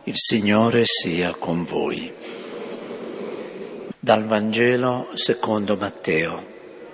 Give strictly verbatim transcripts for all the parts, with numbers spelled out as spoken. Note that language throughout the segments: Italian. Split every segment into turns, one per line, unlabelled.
Il Signore sia con voi. Dal Vangelo secondo Matteo.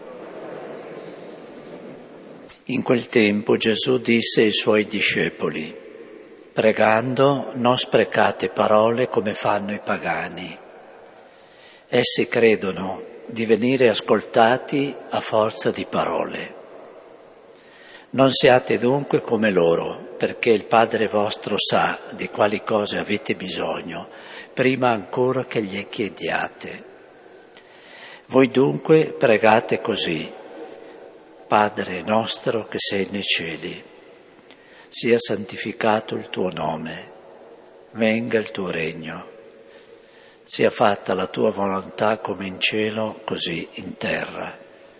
In quel tempo Gesù disse ai suoi discepoli: pregando non sprecate parole come fanno i pagani. Essi credono di venire ascoltati a forza di parole. Non siate dunque come loro, perché il Padre vostro sa di quali cose avete bisogno, prima ancora che gli chiediate. Voi dunque pregate così: Padre nostro che sei nei cieli, sia santificato il tuo nome, venga il tuo regno, sia fatta la tua volontà come in cielo, così in terra.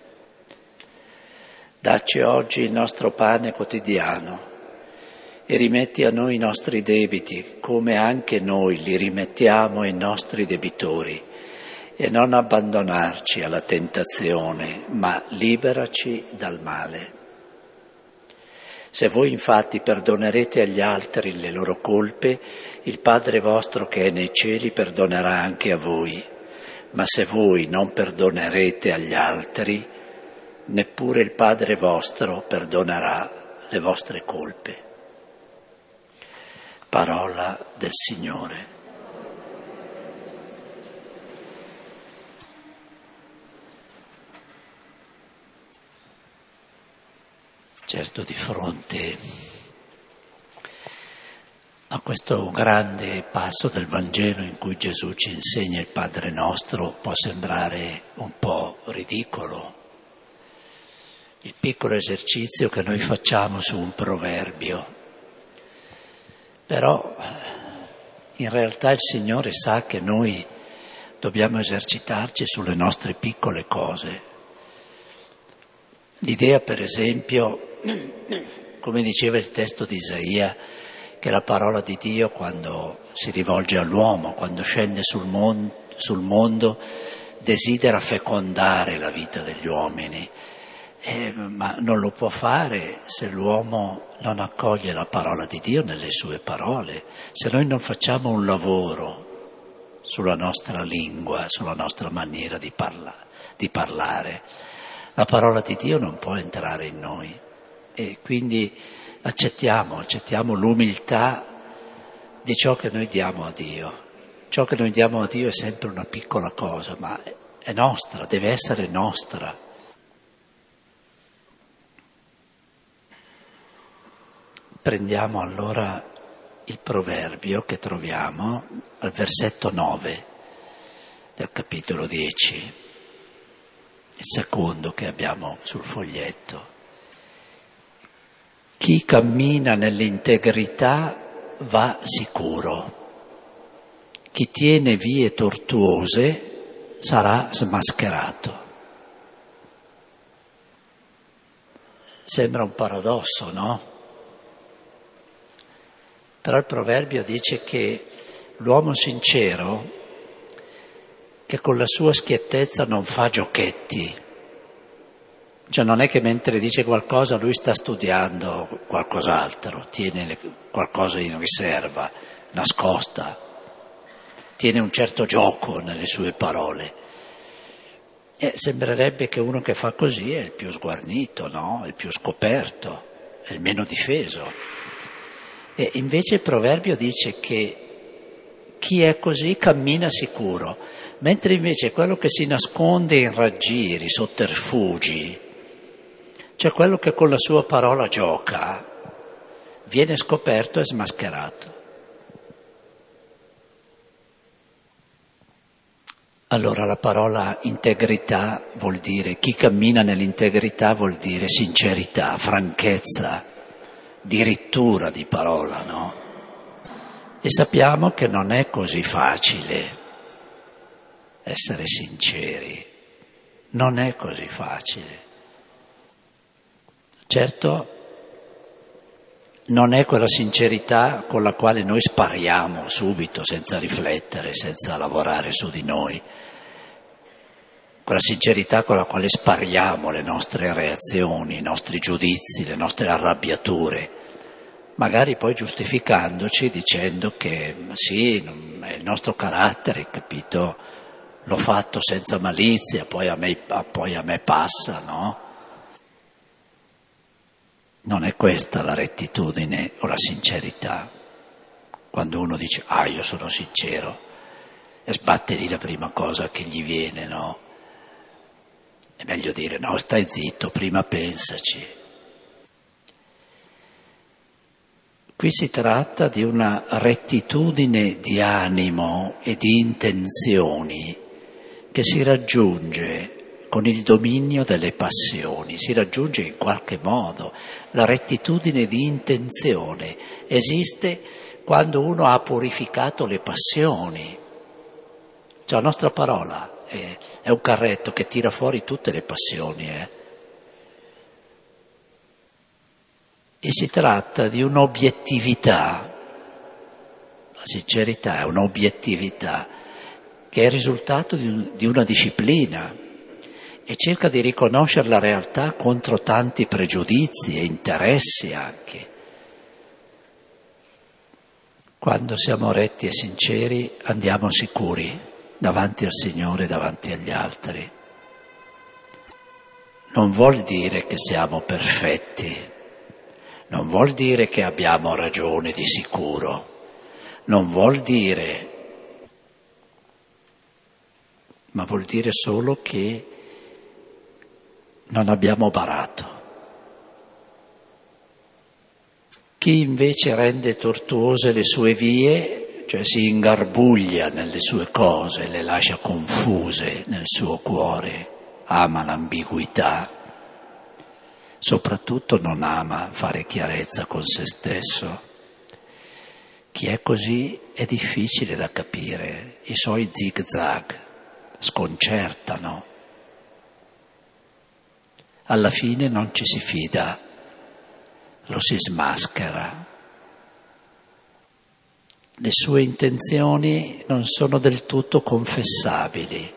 Dacci oggi il nostro pane quotidiano e rimetti a noi i nostri debiti, come anche noi li rimettiamo ai nostri debitori, e non abbandonarci alla tentazione, ma liberaci dal male. Se voi infatti perdonerete agli altri le loro colpe, il Padre vostro che è nei cieli perdonerà anche a voi. Ma se voi non perdonerete agli altri, neppure il Padre vostro perdonerà le vostre colpe. Parola del Signore. Certo, di fronte a questo grande passo del Vangelo in cui Gesù ci insegna il Padre nostro, può sembrare un po' ridicolo il piccolo esercizio che noi facciamo su un proverbio. Però in realtà il Signore sa che noi dobbiamo esercitarci sulle nostre piccole cose. L'idea, per esempio, come diceva il testo di Isaia, che la parola di Dio, quando si rivolge all'uomo, quando scende sul, mon- sul mondo, desidera fecondare la vita degli uomini. Eh, ma non lo può fare se l'uomo non accoglie la parola di Dio nelle sue parole, se noi non facciamo un lavoro sulla nostra lingua, sulla nostra maniera di, parla- di parlare. La parola di Dio non può entrare in noi e quindi accettiamo, accettiamo l'umiltà di ciò che noi diamo a Dio. Ciò che noi diamo a Dio è sempre una piccola cosa, ma è nostra, deve essere nostra. Prendiamo allora il proverbio che troviamo al versetto nove del capitolo dieci, il secondo che abbiamo sul foglietto. Chi cammina nell'integrità va sicuro, chi tiene vie tortuose sarà smascherato. Sembra un paradosso, no? Però il proverbio dice che l'uomo sincero, che con la sua schiettezza non fa giochetti, cioè non è che mentre dice qualcosa lui sta studiando qualcos'altro, tiene qualcosa in riserva, nascosta, tiene un certo gioco nelle sue parole. E sembrerebbe che uno che fa così è il più sguarnito, no? Il più scoperto, è il meno difeso. E invece il proverbio dice che chi è così cammina sicuro, mentre invece quello che si nasconde in raggiri, sotterfugi, cioè quello che con la sua parola gioca, viene scoperto e smascherato. Allora la parola integrità vuol dire, chi cammina nell'integrità vuol dire sincerità, franchezza, dirittura di parola, no? E sappiamo che non è così facile essere sinceri, non è così facile. Certo, non è quella sincerità con la quale noi spariamo subito, senza riflettere, senza lavorare su di noi. Quella sincerità con la quale spariamo le nostre reazioni, i nostri giudizi, le nostre arrabbiature. magari poi giustificandoci dicendo che sì, è il nostro carattere, capito? L'ho fatto senza malizia, poi a me, poi a me passa, no? Non è questa la rettitudine o la sincerità. Quando uno dice, ah, io sono sincero, e sbatte lì la prima cosa che gli viene, no? È meglio dire, no, stai zitto, prima pensaci. Qui si tratta di una rettitudine di animo e di intenzioni che si raggiunge con il dominio delle passioni, si raggiunge in qualche modo. La rettitudine di intenzione esiste quando uno ha purificato le passioni. Cioè la nostra parola è, è un carretto che tira fuori tutte le passioni. Eh. E si tratta di un'obiettività, la sincerità è un'obiettività che è il risultato di, un, di una disciplina e cerca di riconoscere la realtà contro tanti pregiudizi e interessi anche. Quando siamo retti e sinceri andiamo sicuri davanti al Signore e davanti agli altri. Non vuol dire che siamo perfetti, non vuol dire che abbiamo ragione di sicuro, non vuol dire, ma vuol dire solo che non abbiamo barato. Chi invece rende tortuose le sue vie, cioè si ingarbuglia nelle sue cose, le lascia confuse nel suo cuore, ama l'ambiguità, soprattutto non ama fare chiarezza con se stesso. Chi è così è difficile da capire, i suoi zig-zag sconcertano. Alla fine non ci si fida, lo si smaschera. Le sue intenzioni non sono del tutto confessabili,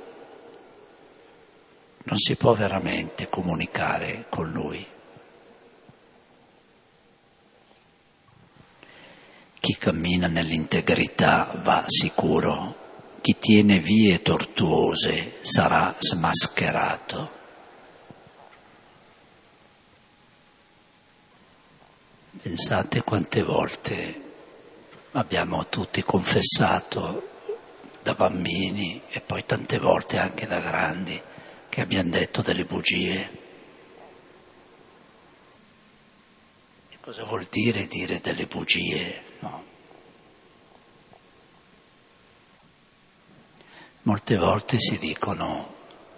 non si può veramente comunicare con lui. Chi cammina nell'integrità va sicuro, chi tiene vie tortuose sarà smascherato. Pensate quante volte abbiamo tutti confessato da bambini e poi tante volte anche da grandi che abbiamo detto delle bugie. E cosa vuol dire dire delle bugie? No. Molte volte si dicono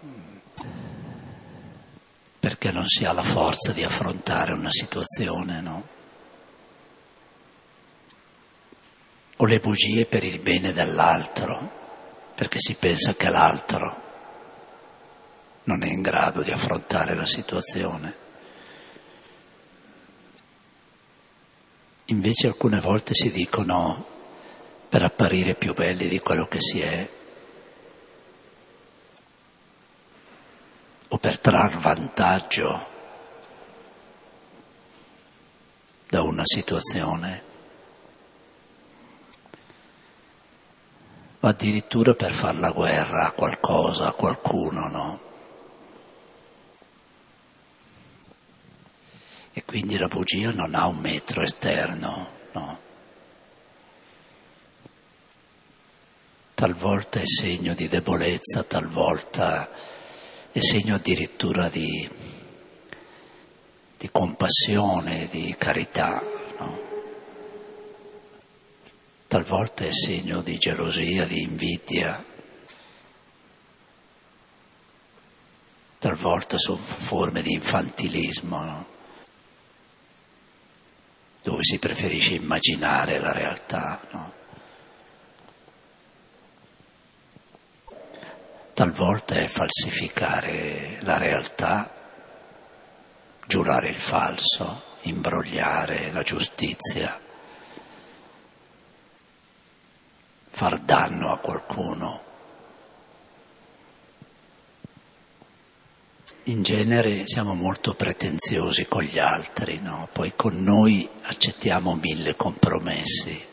perché non si ha la forza di affrontare una situazione, no? O le bugie per il bene dell'altro, perché si pensa che l'altro non è in grado di affrontare la situazione. Invece alcune volte si dicono per apparire più belli di quello che si è, o per trar vantaggio da una situazione, o addirittura per far la guerra a qualcosa, a qualcuno, no? E quindi la bugia non ha un metro esterno, no? Talvolta è segno di debolezza, talvolta è segno addirittura di, di compassione, di carità, no? Talvolta è segno di gelosia, di invidia, talvolta sono forme di infantilismo, no? Dove si preferisce immaginare la realtà, no? Talvolta è falsificare la realtà, giurare il falso, imbrogliare la giustizia, far danno a qualcuno. in genere siamo molto pretenziosi con gli altri, no? Poi con noi accettiamo mille compromessi.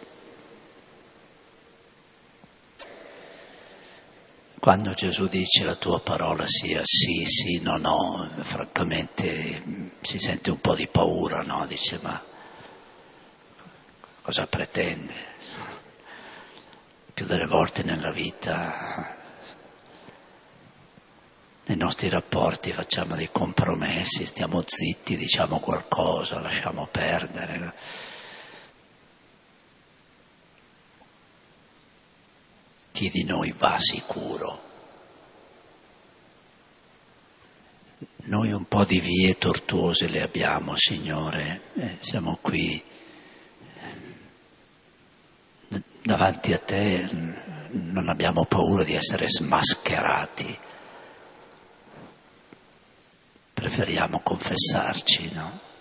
Quando Gesù dice la tua parola sia sì, sì, no, no, francamente si sente un po' di paura, no? Dice, ma cosa pretende? Più delle volte nella vita, nei nostri rapporti facciamo dei compromessi, stiamo zitti, diciamo qualcosa, lasciamo perdere. Chi di noi va sicuro? Noi un po' di vie tortuose le abbiamo, Signore, eh, siamo qui eh, davanti a Te, non abbiamo paura di essere smascherati, preferiamo confessarci, no?